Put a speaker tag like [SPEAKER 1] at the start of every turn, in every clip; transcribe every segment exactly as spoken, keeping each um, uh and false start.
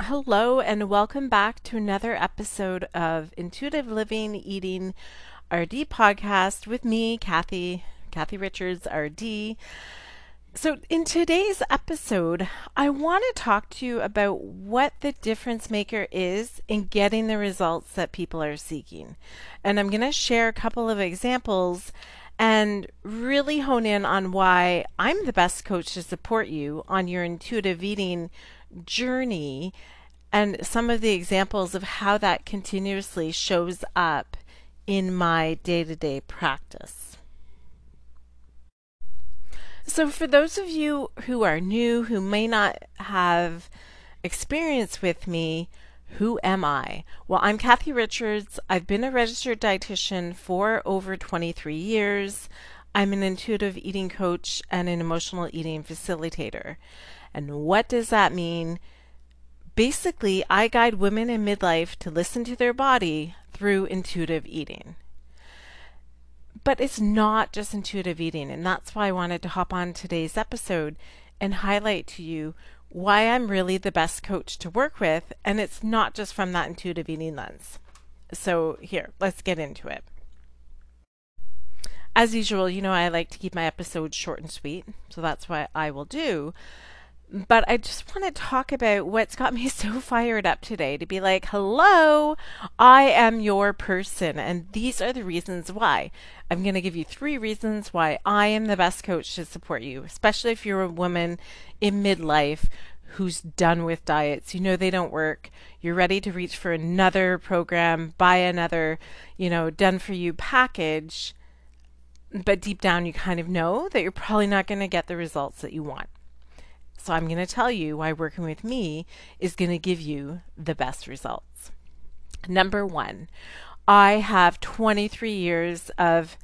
[SPEAKER 1] Hello, and welcome back to another episode of Intuitive Living Eating R D podcast with me, Kathy, Kathy Richards, R D. So, in today's episode, I want to talk to you about what the difference maker is in getting the results that people are seeking. And I'm going to share a couple of examples and really hone in on why I'm the best coach to support you on your intuitive eating journey and some of the examples of how that continuously shows up in my day to day practice. So, for those of you who are new, who may not have experience with me, who am I? Well, I'm Kathy Richards. I've been a registered dietitian for over twenty-three years. I'm an intuitive eating coach and an emotional eating facilitator. And what does that mean? Basically, I guide women in midlife to listen to their body through intuitive eating. But it's not just intuitive eating, and that's why I wanted to hop on today's episode and highlight to you why I'm really the best coach to work with, and it's not just from that intuitive eating lens. So here, let's get into it. As usual, you know I like to keep my episodes short and sweet, so that's what I will do. But I just want to talk about what's got me so fired up today to be like, hello, I am your person. And these are the reasons why. I'm going to give you three reasons why I am the best coach to support you, especially if you're a woman in midlife who's done with diets. You know they don't work. You're ready to reach for another program, buy another, you know, done for you package. But deep down, you kind of know that you're probably not going to get the results that you want. So I'm going to tell you why working with me is going to give you the best results. Number one, I have twenty-three years of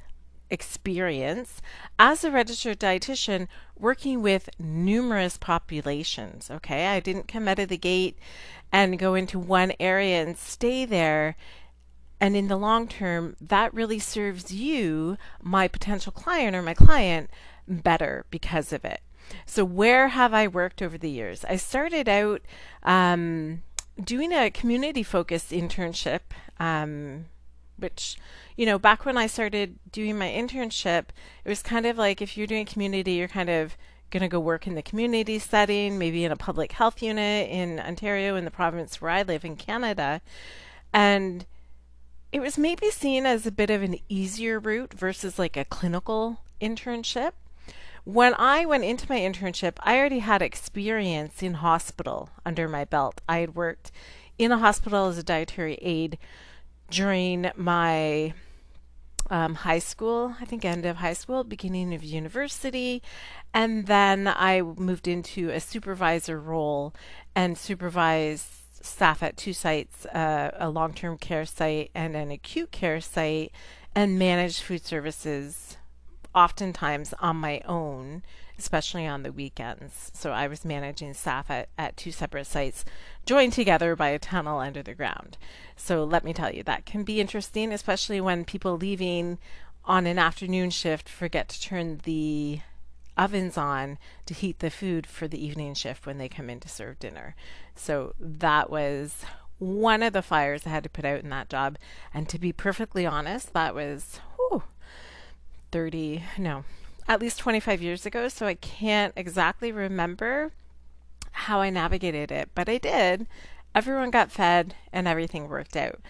[SPEAKER 1] experience as a registered dietitian working with numerous populations. Okay, I didn't come out of the gate and go into one area and stay there. And in the long term, that really serves you, my potential client or my client, better because of it. So where have I worked over the years? I started out um, doing a community-focused internship, um, which, you know, back when I started doing my internship, it was kind of like if you're doing community, you're kind of going to go work in the community setting, maybe in a public health unit in Ontario, in the province where I live in Canada. And it was maybe seen as a bit of an easier route versus like a clinical internship. When I went into my internship, I already had experience in hospital under my belt. I had worked in a hospital as a dietary aide during my um, high school, I think end of high school, beginning of university, and then I moved into a supervisor role and supervised staff at two sites, uh, a long-term care site and an acute care site, and managed food services oftentimes on my own, especially on the weekends. So I was managing staff at, at two separate sites joined together by a tunnel under the ground. So let me tell you, that can be interesting, especially when people leaving on an afternoon shift forget to turn the ovens on to heat the food for the evening shift when they come in to serve dinner. So that was one of the fires I had to put out in that job. And to be perfectly honest, that was whew, thirty, no, at least twenty-five years ago. So I can't exactly remember how I navigated it, but I did. Everyone got fed and everything worked out.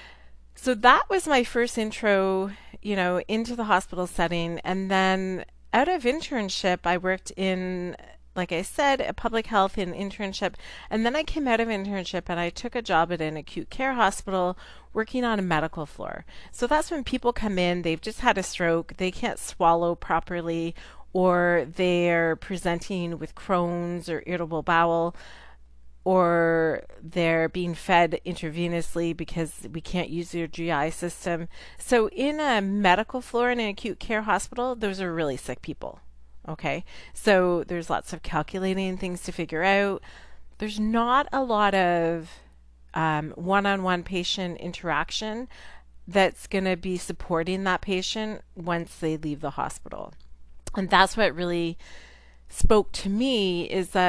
[SPEAKER 1] So that was my first intro, you know, into the hospital setting. And then out of internship, I worked in, like I said, a public health in internship. And then I came out of internship and I took a job at an acute care hospital working on a medical floor. So that's when people come in, they've just had a stroke, they can't swallow properly, or they're presenting with Crohn's or irritable bowel, or they're being fed intravenously because we can't use their G I system. So in a medical floor in an acute care hospital, those are really sick people. Okay, so there's lots of calculating things to figure out. There's not a lot of um, one-on-one patient interaction that's going to be supporting that patient once they leave the hospital. And that's what really spoke to me, is that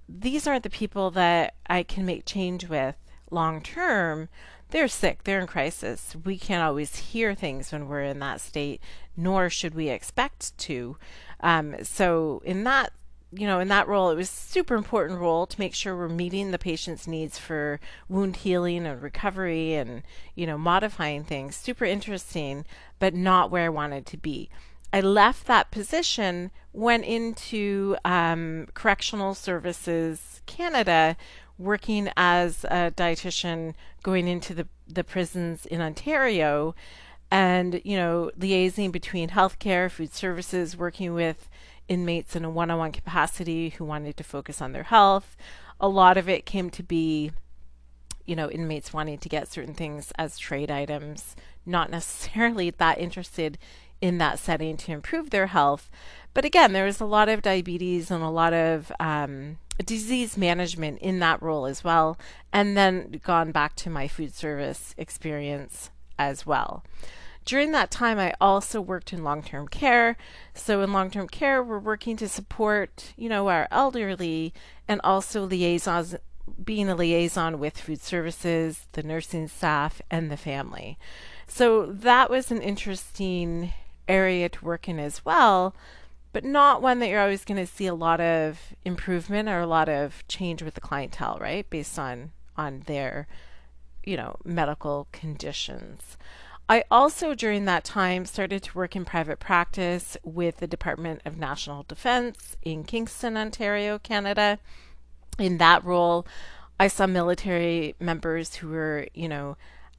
[SPEAKER 1] these aren't the people that I can make change with long term. They're sick, they're in crisis. We can't always hear things when we're in that state, nor should we expect to. Um, so, in that you know, in that role, it was a super important role to make sure we're meeting the patient's needs for wound healing and recovery and, you know, modifying things. Super interesting, but not where I wanted to be. I left that position, went into um, Correctional Services Canada, working as a dietitian, going into the, the prisons in Ontario, and, you know, liaising between healthcare, food services, working with inmates in a one-on-one capacity who wanted to focus on their health. A lot of it came to be, you know, inmates wanting to get certain things as trade items, not necessarily that interested in that setting to improve their health. But again, there was a lot of diabetes and a lot of um, disease management in that role as well. And then gone back to my food service experience as well. During that time, I also worked in long-term care. So in long-term care, we're working to support, you know, our elderly and also liaisons, being a liaison with food services, the nursing staff, and the family. So that was an interesting area to work in as well, but not one that you're always going to see a lot of improvement or a lot of change with the clientele, right? Based on, on their, you know, medical conditions. I also, during that time, started to work in private practice with the Department of National Defence in Kingston, Ontario, Canada. In that role, I saw military members who were, you know,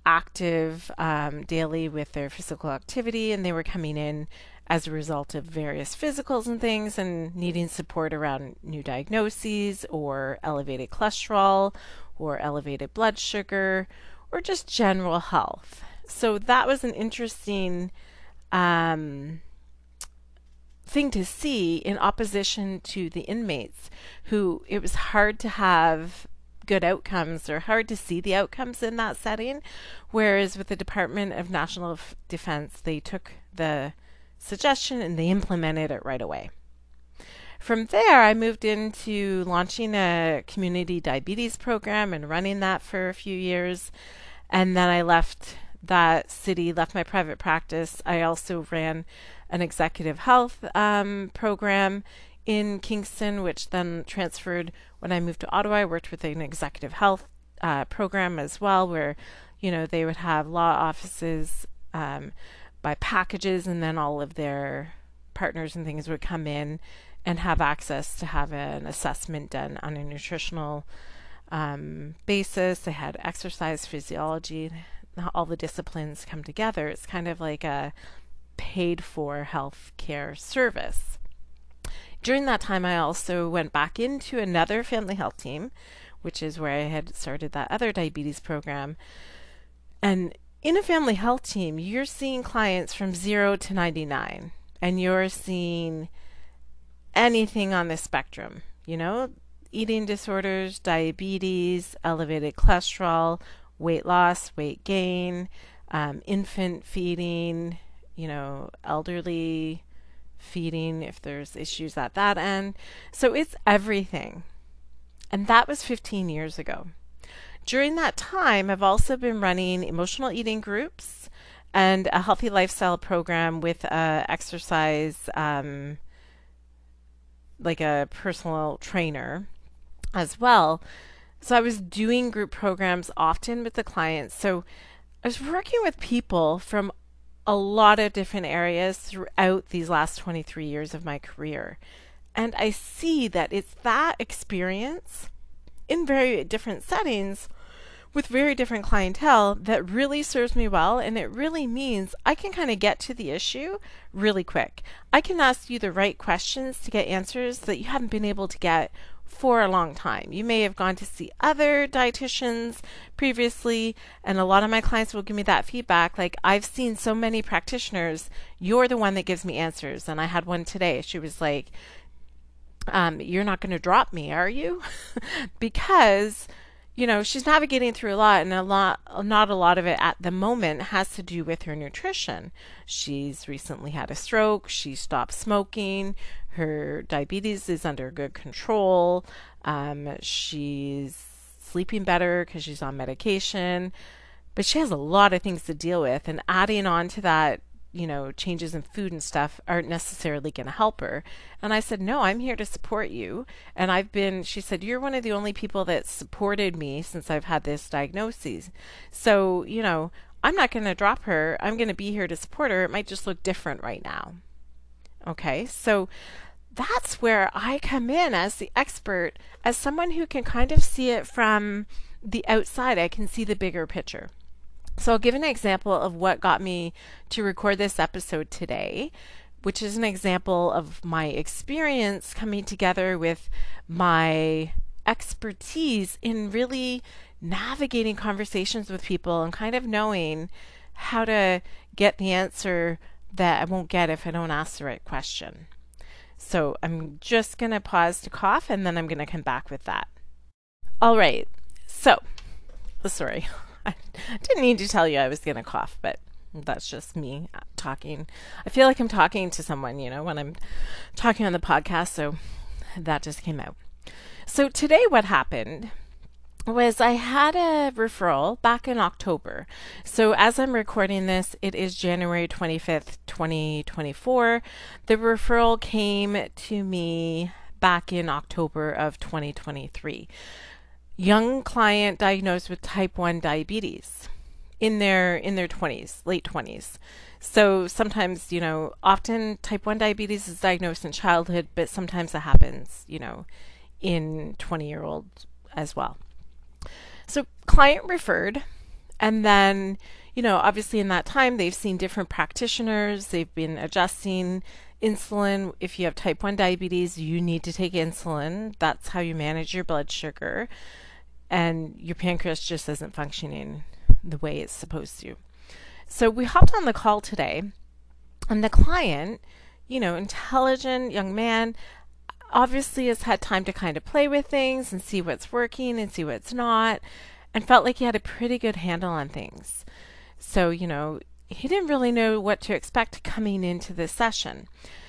[SPEAKER 1] active um, daily with their physical activity, and they were coming in as a result of various physicals and things and needing support around new diagnoses or elevated cholesterol or elevated blood sugar or just general health. So that was an interesting um, thing to see in opposition to the inmates who it was hard to have good outcomes or hard to see the outcomes in that setting. Whereas with the Department of National Defense, they took the suggestion and they implemented it right away. From there, I moved into launching a community diabetes program and running that for a few years. And then I left that city, left my private practice. I also ran an executive health um, program in Kingston, which then transferred when I moved to Ottawa. I worked with an executive health uh, program as well, where, you know, they would have law offices um, by packages, and then all of their partners and things would come in and have access to have an assessment done on a nutritional um, basis. They had exercise, physiology, all the disciplines come together. It's kind of like a paid for health care service. During that time, I also went back into another family health team, which is where I had started that other diabetes program. And in a family health team, you're seeing clients from zero to ninety-nine, and you're seeing anything on the spectrum, you know, eating disorders, diabetes, elevated cholesterol, weight loss, weight gain, um, infant feeding, you know, elderly feeding if there's issues at that end. So it's everything. And that was fifteen years ago. During that time, I've also been running emotional eating groups and a healthy lifestyle program with a exercise, um, like a personal trainer as well. So I was doing group programs often with the clients. So I was working with people from a lot of different areas throughout these last twenty-three years of my career. And I see that it's that experience in very different settings with very different clientele that really serves me well. And it really means I can kind of get to the issue really quick. I can ask you the right questions to get answers that you haven't been able to get for a long time. You may have gone to see other dietitians previously, and a lot of my clients will give me that feedback. Like, I've seen so many practitioners, you're the one that gives me answers. And I had one today. She was like, um, you're not going to drop me, are you? Because you know, she's navigating through a lot, and a lot, not a lot of it at the moment has to do with her nutrition. She's recently had a stroke. She stopped smoking. Her diabetes is under good control. Um, she's sleeping better because she's on medication, but she has a lot of things to deal with, and adding on to that, you know, changes in food and stuff aren't necessarily going to help her. And I said, no, I'm here to support you. And I've been, she said, you're one of the only people that supported me since I've had this diagnosis. So, you know, I'm not going to drop her. I'm going to be here to support her. It might just look different right now. Okay. So that's where I come in as the expert, as someone who can kind of see it from the outside. I can see the bigger picture. So I'll give an example of what got me to record this episode today, which is an example of my experience coming together with my expertise in really navigating conversations with people and kind of knowing how to get the answer that I won't get if I don't ask the right question. So I'm just going to pause to cough, and then I'm going to come back with that. All right. So, sorry. I didn't need to tell you I was going to cough, but that's just me talking. I feel like I'm talking to someone, you know, when I'm talking on the podcast, so that just came out. So today what happened was I had a referral back in October. So as I'm recording this, it is January twenty-fifth, twenty twenty-four. The referral came to me back in October of twenty twenty-three. Young client diagnosed with type one diabetes in their in their twenties, late twenties. So sometimes, you know, often type one diabetes is diagnosed in childhood, but sometimes it happens, you know, in twenty-year-olds as well. So client referred, and then, you know, obviously in that time they've seen different practitioners, they've been adjusting insulin. If you have type one diabetes, you need to take insulin. That's how you manage your blood sugar. And your pancreas just isn't functioning the way it's supposed to. So we hopped on the call today, and the client, you know, intelligent young man, obviously has had time to kind of play with things and see what's working and see what's not, and felt like he had a pretty good handle on things. So, you know, he didn't really know what to expect coming into this session.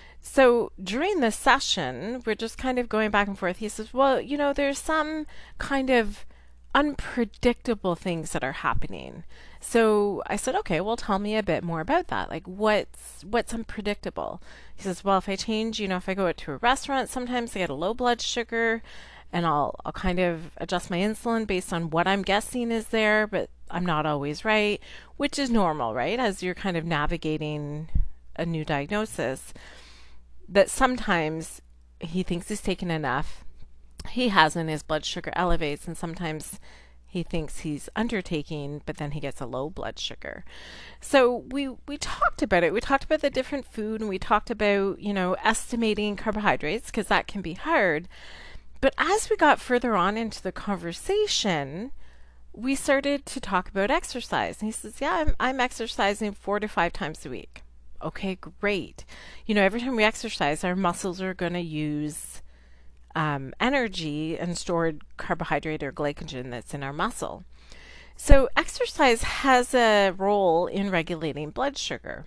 [SPEAKER 1] So during the session, we're just kind of going back and forth. He says, well, you know, there's some kind of unpredictable things that are happening. So I said, okay, well, tell me a bit more about that. Like, what's what's unpredictable? He says, well, if I change, you know, if I go out to a restaurant, sometimes I get a low blood sugar, and I'll I'll kind of adjust my insulin based on what I'm guessing is there, but I'm not always right, which is normal, right? As you're kind of navigating a new diagnosis, that sometimes he thinks he's taken enough, he hasn't, his blood sugar elevates, and sometimes he thinks he's undertaking, but then he gets a low blood sugar. So we we talked about it. We talked about the different food, and we talked about, you know, estimating carbohydrates, because that can be hard. But as we got further on into the conversation, we started to talk about exercise. And he says, yeah, I'm, I'm exercising four to five times a week. Okay, great. You know, every time we exercise, our muscles are going to use um, energy and stored carbohydrate or glycogen that's in our muscle. So exercise has a role in regulating blood sugar.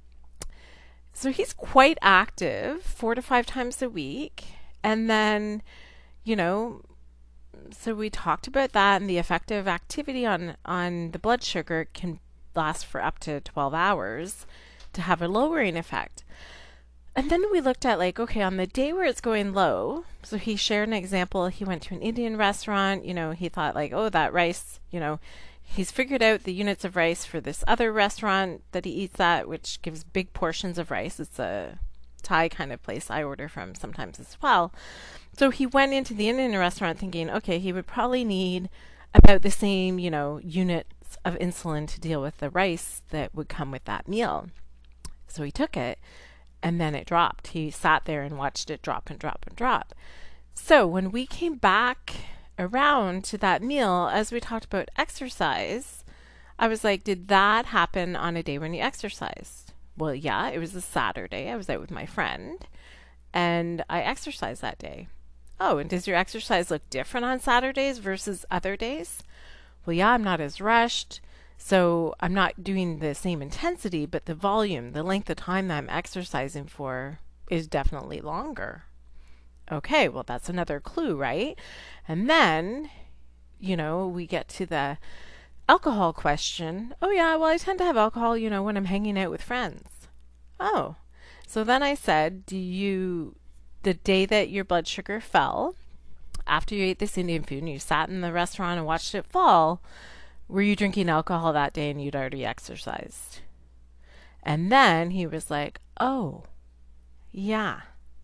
[SPEAKER 1] So he's quite active four to five times a week. And then, you know, so we talked about that, and the effect of activity on, on the blood sugar can last for up to twelve hours to have a lowering effect. And then we looked at, like, okay, on the day where it's going low, so he shared an example. He went to an Indian restaurant, you know, he thought, like, oh, that rice, you know, he's figured out the units of rice for this other restaurant that he eats at, which gives big portions of rice. It's a Thai kind of place I order from sometimes as well. So he went into the Indian restaurant thinking, okay, he would probably need about the same, you know, units of insulin to deal with the rice that would come with that meal. So he took it, and then it dropped. He sat there and watched it drop and drop and drop. So when we came back around to that meal, as we talked about exercise, I was like, did that happen on a day when you exercised? Well, yeah, it was a Saturday. I was out with my friend, and I exercised that day. Oh, and does your exercise look different on Saturdays versus other days? Well, yeah, I'm not as rushed. So I'm not doing the same intensity, but the volume, the length of time that I'm exercising for is definitely longer. Okay, well, that's another clue, right? And then, you know, we get to the alcohol question. Oh, yeah, well, I tend to have alcohol, you know, when I'm hanging out with friends. Oh, so then I said, do you, the day that your blood sugar fell, after you ate this Indian food and you sat in the restaurant and watched it fall, were you drinking alcohol that day and you'd already exercised? And then he was like, oh, yeah.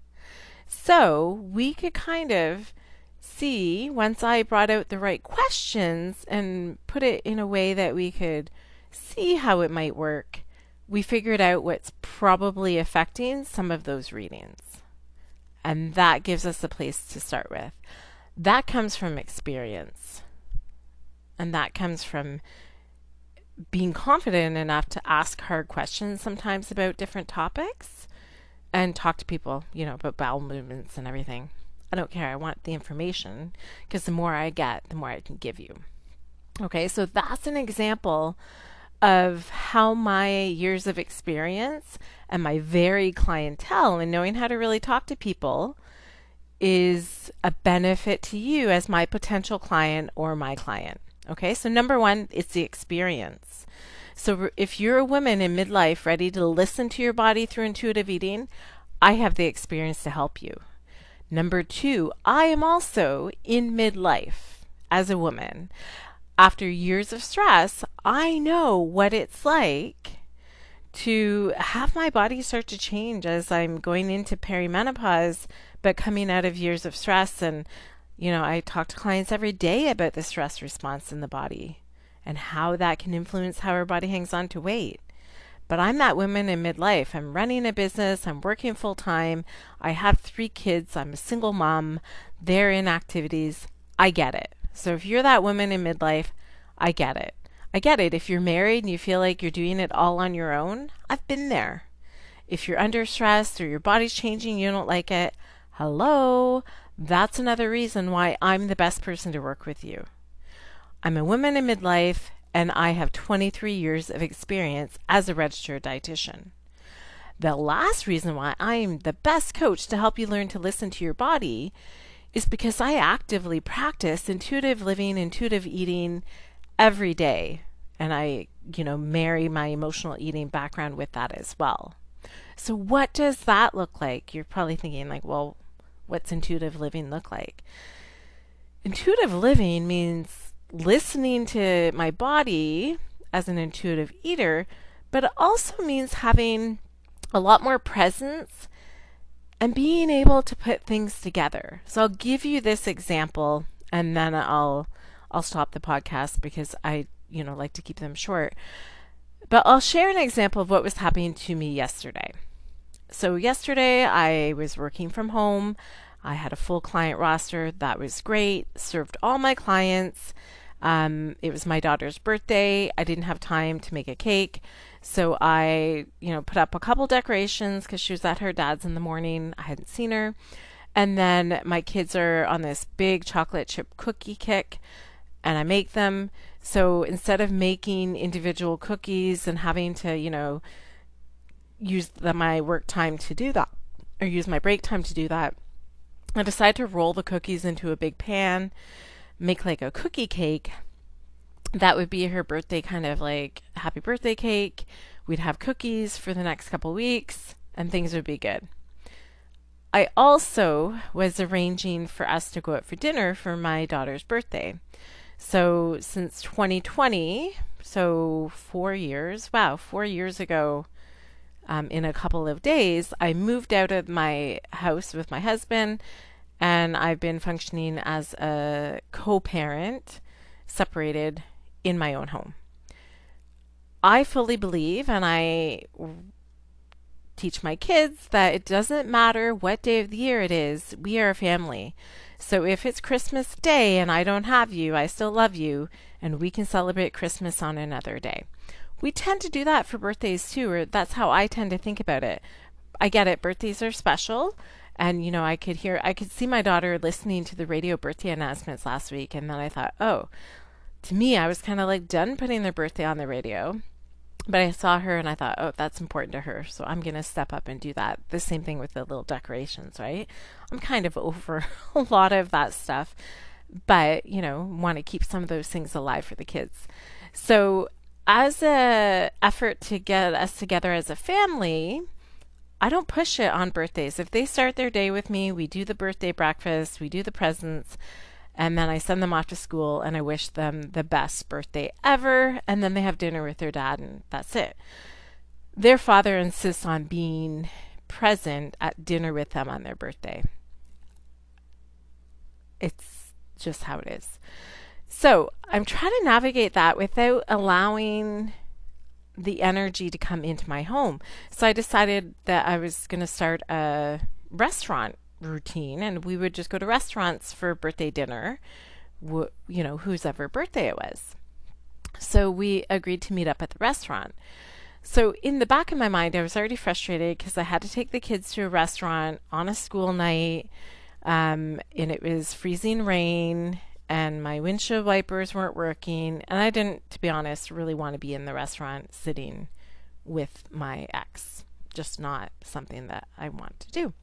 [SPEAKER 1] So we could kind of see, once I brought out the right questions and put it in a way that we could see how it might work, we figured out what's probably affecting some of those readings. And that gives us a place to start with. That comes from experience. And that comes from being confident enough to ask hard questions sometimes about different topics and talk to people, you know, about bowel movements and everything. I don't care. I want the information because the more I get, the more I can give you. Okay, so that's an example of how my years of experience and my varied clientele and knowing how to really talk to people is a benefit to you as my potential client or my client. Okay, so number one, it's the experience. So if you're a woman in midlife ready to listen to your body through intuitive eating, I have the experience to help you. Number two, I am also in midlife as a woman. After years of stress, I know what it's like to have my body start to change as I'm going into perimenopause, but coming out of years of stress. And, you know, I talk to clients every day about the stress response in the body and how that can influence how our body hangs on to weight. But I'm that woman in midlife. I'm running a business. I'm working full time. I have three kids. I'm a single mom. They're in activities. I get it. So if you're that woman in midlife, I get it. I get it. If you're married and you feel like you're doing it all on your own, I've been there. If you're under stress or your body's changing, you don't like it, hello, that's another reason why I'm the best person to work with you. I'm a woman in midlife and I have twenty-three years of experience as a registered dietitian. The last reason why I'm the best coach to help you learn to listen to your body is because I actively practice intuitive living, intuitive eating every day. And I, you know, marry my emotional eating background with that as well. So what does that look like? You're probably thinking like, well, what's intuitive living look like? Intuitive living means listening to my body as an intuitive eater, but it also means having a lot more presence and being able to put things together. So I'll give you this example and then I'll I'll stop the podcast because I, you know, like to keep them short. But I'll share an example of what was happening to me yesterday. So yesterday I was working from home. I had a full client roster. That was great. Served all my clients. Um, it was my daughter's birthday. I didn't have time to make a cake. So I, you know, put up a couple decorations because she was at her dad's in the morning. I hadn't seen her. And then my kids are on this big chocolate chip cookie kick and I make them. So instead of making individual cookies and having to, you know, use the, my work time to do that or use my break time to do that, I decided to roll the cookies into a big pan, make like a cookie cake. That would be her birthday, kind of like happy birthday cake. We'd have cookies for the next couple weeks and things would be good. I also was arranging for us to go out for dinner for my daughter's birthday. So since twenty twenty, so four years, wow, four years ago, um, in a couple of days, I moved out of my house with my husband and I've been functioning as a co-parent, separated in my own home. I fully believe, and I teach my kids, that it doesn't matter what day of the year it is, we are a family. So if it's Christmas Day and I don't have you, I still love you, and we can celebrate Christmas on another day. We tend to do that for birthdays too, or that's how I tend to think about it. I get it, birthdays are special, And, you know, I could hear, I could see my daughter listening to the radio birthday announcements last week. And then I thought, oh, to me, I was kind of like done putting their birthday on the radio. But I saw her and I thought, oh, that's important to her. So I'm going to step up and do that. The same thing with the little decorations, right? I'm kind of over a lot of that stuff, but, you know, want to keep some of those things alive for the kids. So as a effort to get us together as a family, I don't push it on birthdays. If they start their day with me, we do the birthday breakfast, we do the presents, and then I send them off to school and I wish them the best birthday ever. And then they have dinner with their dad, and that's it. Their father insists on being present at dinner with them on their birthday. It's just how it is. So I'm trying to navigate that without allowing the energy to come into my home. So I decided that I was going to start a restaurant routine, and we would just go to restaurants for birthday dinner, wh- you know, whose ever birthday it was. So we agreed to meet up at the restaurant. So in the back of my mind, I was already frustrated because I had to take the kids to a restaurant on a school night, um, and it was freezing rain, and my windshield wipers weren't working, and I didn't, to be honest, really want to be in the restaurant sitting with my ex. Just not something that I want to do.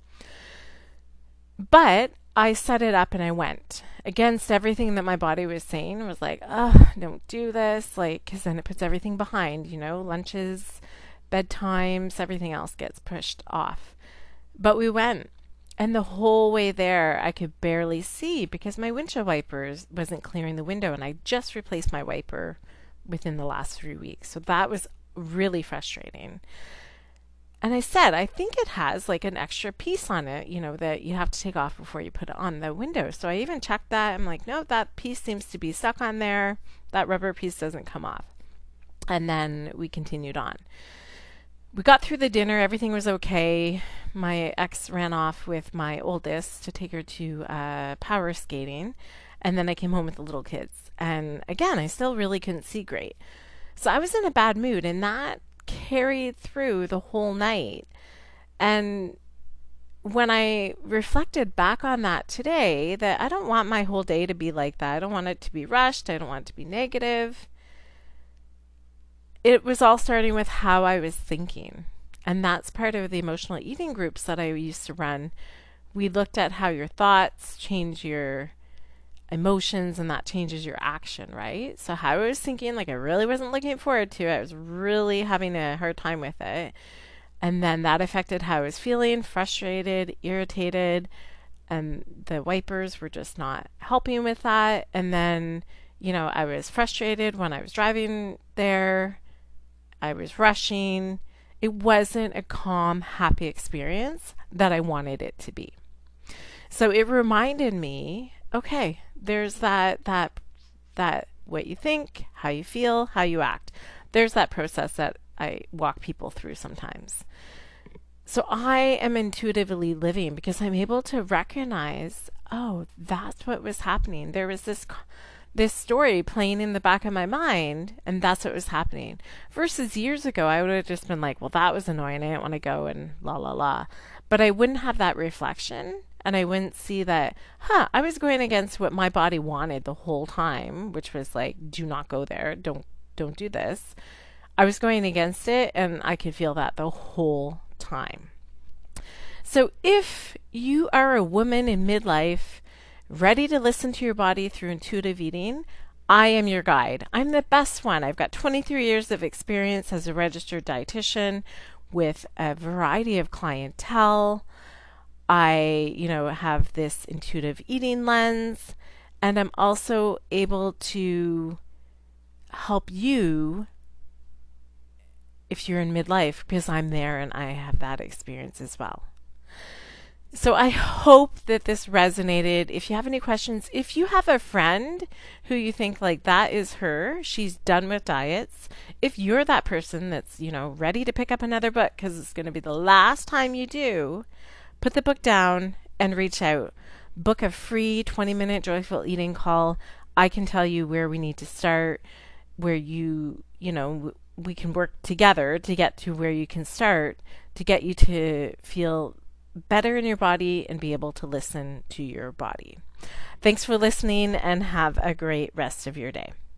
[SPEAKER 1] But I set it up and I went against everything that my body was saying. It was like, oh, don't do this. Like, because then it puts everything behind, you know, lunches, bedtimes, everything else gets pushed off. But we went. And the whole way there, I could barely see because my windshield wipers wasn't clearing the window. And I just replaced my wiper within the last three weeks. So that was really frustrating. And I said, I think it has like an extra piece on it, you know, that you have to take off before you put it on the window. So I even checked that. I'm like, no, that piece seems to be stuck on there. That rubber piece doesn't come off. And then we continued on. We got through the dinner. Everything was okay. My ex ran off with my oldest to take her to uh, power skating. And then I came home with the little kids. And again, I still really couldn't see great. So I was in a bad mood, and that carried through the whole night. And when I reflected back on that today, that I don't want my whole day to be like that. I don't want it to be rushed. I don't want it to be negative. It was all starting with how I was thinking. And that's part of the emotional eating groups that I used to run. We looked at how your thoughts change your emotions, and that changes your action, right? So how I was thinking, like I really wasn't looking forward to it. I was really having a hard time with it. And then that affected how I was feeling, frustrated, irritated, and the wipers were just not helping with that. And then, you know, I was frustrated when I was driving there. I was rushing. It wasn't a calm, happy experience that I wanted it to be. So it reminded me, okay, there's that that that what you think, how you feel, how you act. There's that process that I walk people through sometimes. So I am intuitively living because I'm able to recognize, oh, that's what was happening. There was this this story playing in the back of my mind, and that's what was happening. Versus years ago, I would have just been like, well, that was annoying. I didn't want to go and la la la. But I wouldn't have that reflection. And I wouldn't see that, huh, I was going against what my body wanted the whole time, which was like, do not go there. Don't, don't do this. I was going against it, and I could feel that the whole time. So if you are a woman in midlife, ready to listen to your body through intuitive eating, I am your guide. I'm the best one. I've got twenty-three years of experience as a registered dietitian with a variety of clientele. I, you know, have this intuitive eating lens, and I'm also able to help you if you're in midlife, because I'm there and I have that experience as well. So I hope that this resonated. If you have any questions, if you have a friend who you think like that is her, she's done with diets, if you're that person that's, you know, ready to pick up another book because it's going to be the last time you do, put the book down and reach out. Book a free twenty minute joyful eating call. I can tell you where we need to start, where you, you know, we can work together to get to where you can start to get you to feel better in your body and be able to listen to your body. Thanks for listening and have a great rest of your day.